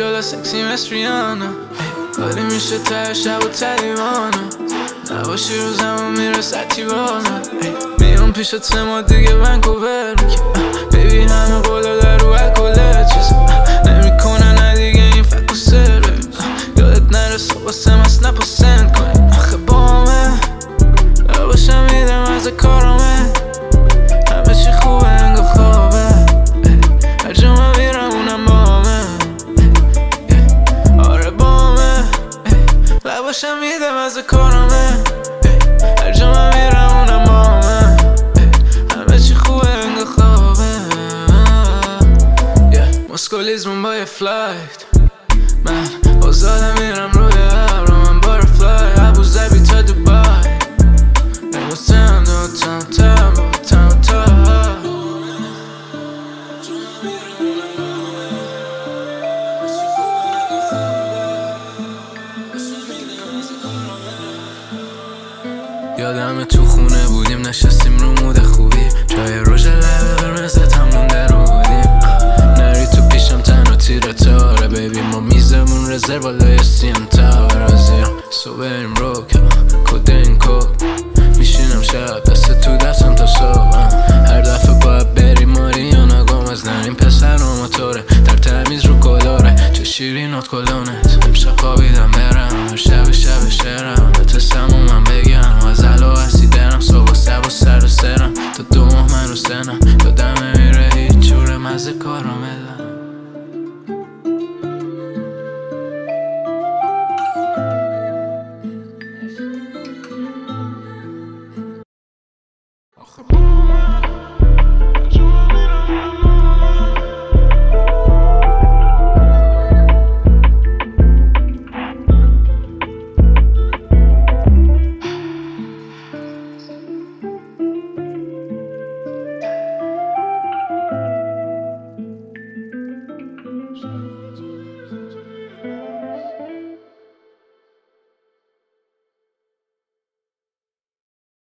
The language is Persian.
جلو سکسی مثل ریانا، ولی میشه ته شب و تلیوانا، نباشی رو زمان میرسه تیوانا. میام پیش 3 ماه دیگه ونکوور، بیبی همه قولا در رو الکله، چیز نمیکنه نه دیگه این فک و سر. یادت نره صبح 3 ماه سنپ و سند کنیم، آخه بامه نباشم میدم از کارامه، همه چی خوبه انگاه خوابه، هر جا من میرم اونم بامه. آره بامه نباشم میدم از کارامه، هر جا من میرم اونم بامه، همه چی خوبه انگاه خوابه. مسکولیزمون با یه فلایت، من آزادم میرم روی ابر، من بارفلای ابوظبی تا دوبای، نگفتم دوتم تم تم تا. یادمه تو خونه بودیم نشستیم رو مود خوبی، جای رژ لب قرمز تمونده رو بودیم، نری تو پیشم تن و تیر تاره، بیبی ما میزمون رزرو بالای سیم تارازیم، صبح بریم رو کد این کد، میشینم شب دست تو دستم تا صبح، هر دفعه باید بریم ماریانا گامز، نریم پسر و موتوره در تمیز رو کلاره، چه شیرینات کلونت، امشب خوابیدم برم، هر شب شعرم به تسم و من بگم، از الواسی درم صبح سب و سر و سرم، تا 2 ماه من رو سنم، یادم نمیره هیچ جور مزه کارامه.